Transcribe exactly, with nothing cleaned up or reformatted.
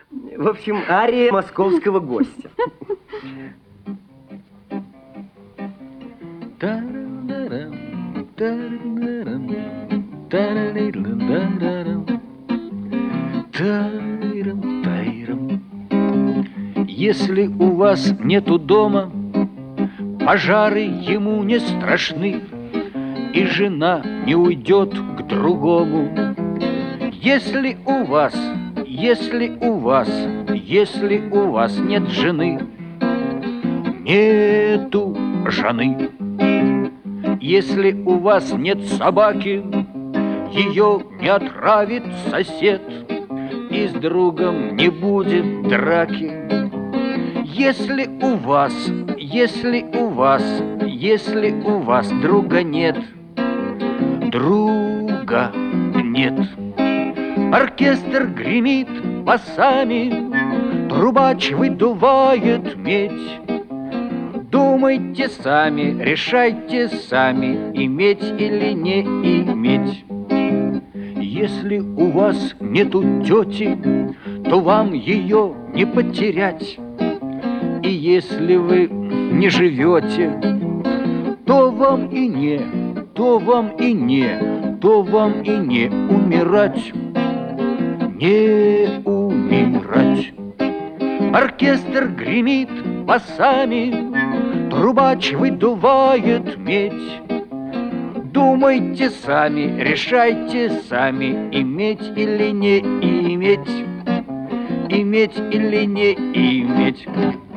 В общем, ария московского гостя. Если у вас нету дома, пожары ему не страшны, и жена не уйдет к другому. Если у вас, если у вас, если у вас нет жены, нету жены. Если у вас нет собаки, ее не отравит сосед, и с другом не будет драки. Если у вас, если у вас, если у вас друга нет, друга нет. Оркестр гремит басами, трубач выдувает медь. Думайте сами, решайте сами, иметь или не иметь. Если у вас нету тети, то вам ее не потерять. И если вы не живете, то вам и не, то вам и не, то вам и не умирать, не умирать. Оркестр гремит басами, трубач выдувает медь. Думайте сами, решайте сами, иметь или не иметь, иметь или не иметь.